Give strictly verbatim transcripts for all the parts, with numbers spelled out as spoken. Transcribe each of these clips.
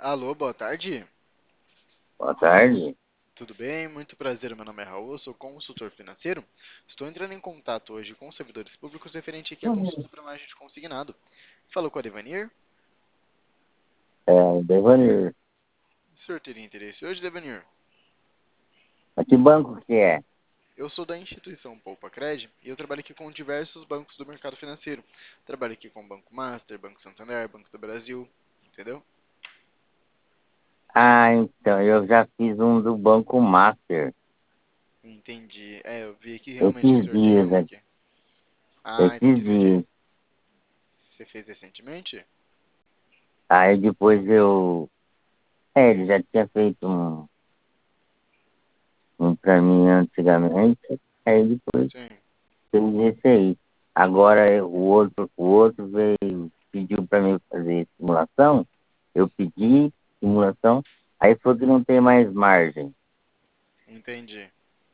Alô, boa tarde. Boa tarde. Tudo bem? Muito prazer, meu nome é Raul, eu sou consultor financeiro. Estou entrando em contato hoje com os servidores públicos referente aqui à consulta para margem de consignado. Falou com a Devanir? É, Devanir. O senhor teria interesse hoje, Devanir? Mas que banco que é? Eu sou da instituição Poupa Cred e eu trabalho aqui com diversos bancos do mercado financeiro. Trabalho aqui com o Banco Master, Banco Santander, Banco do Brasil, entendeu? Ah, então, eu já fiz um do Banco Master. Entendi. É, eu vi aqui realmente que o Esses senhor tem dias, um né? aqui. Ah, entendi. Esses Você fez, dias. você fez recentemente? Aí depois eu... É, ele já tinha feito um, um pra mim antigamente. Aí depois Sim, fez esse aí. Agora eu- o outro, o outro veio, pediu pra mim fazer simulação. Eu pedi simulação. Aí falou que não tem mais margem. entendi.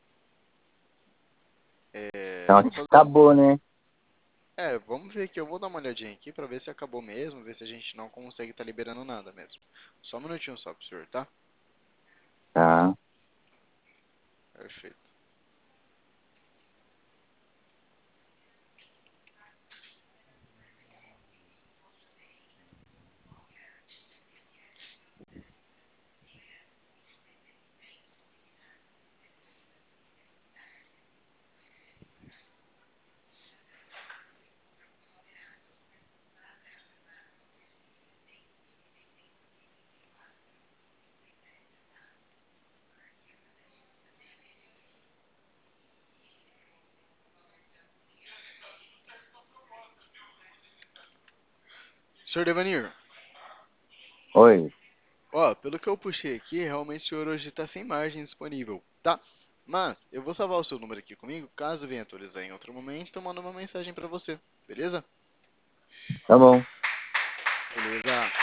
É, Então eu vou acho que fazer um. acabou, né? É, vamos ver aqui. Eu vou dar uma olhadinha aqui pra ver se acabou mesmo, ver se a gente não consegue estar liberando nada mesmo. Só um minutinho só pro senhor, tá? Tá. Perfeito. senhor Devanir, Oi. ó, pelo que eu puxei aqui, realmente o senhor hoje está sem margem disponível, tá? Mas eu vou salvar o seu número aqui comigo, caso venha atualizar em outro momento, eu mando uma mensagem pra você, beleza? Tá bom. Beleza.